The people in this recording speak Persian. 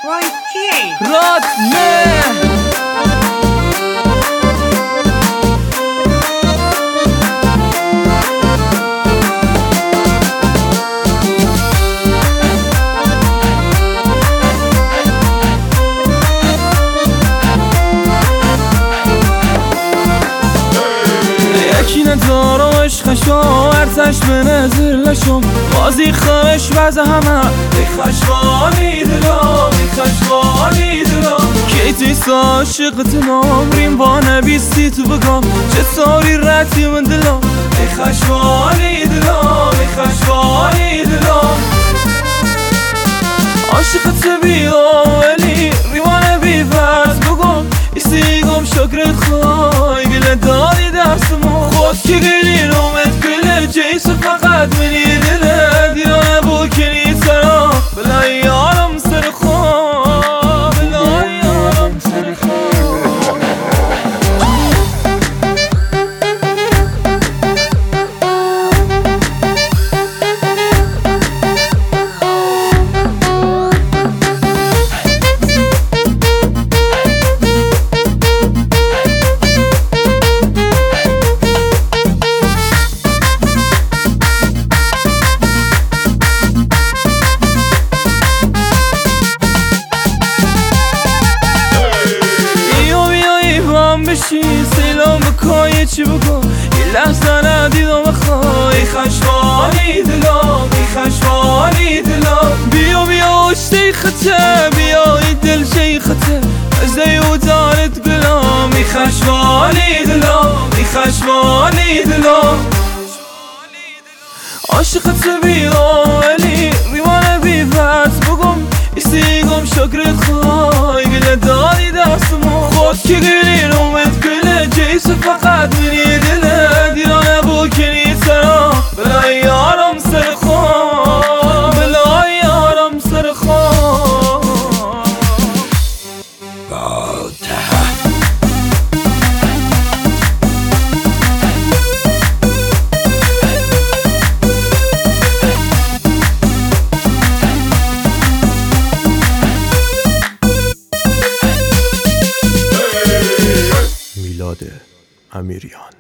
وای کیه؟ راد نه یکی ندارم عشقشو ارزش به نظر لشم بازی خمش وزه همه خشمانی دلم خشمانی دلم کیتی عاشق دلم ریم با نبیستی تو بگم چطوری رتی من دلم خشمانی دلم خشمانی دلم عاشقت بیام ولی ریوانه بیفرد بگم استیگم شکر خواهی گله داری دستمو خود که گلی رومت گله جیس فقط منی دله دیرانه بو کنی سرا بلا یارم سر خواه بلا یارم سر خواه بشی سیلام بکای چی بگو یه لحظه ندیدم بخوای خشمانی دلم خشمانی دلم بیا اشتی خطه بیا ای دل شیخته از دیوتانت گلم خشمانی دلم خشمانی دلم عاشقت بیام ولی ریوانه بیفرد بگم استیگم شکر خواهی گله داری دستمو خود که گلی رومت گله جیس فقط منی دله دیرانه بو کنی سرا بلا یارم سر خواه بلا یارم سر خواه میلاد امیریان.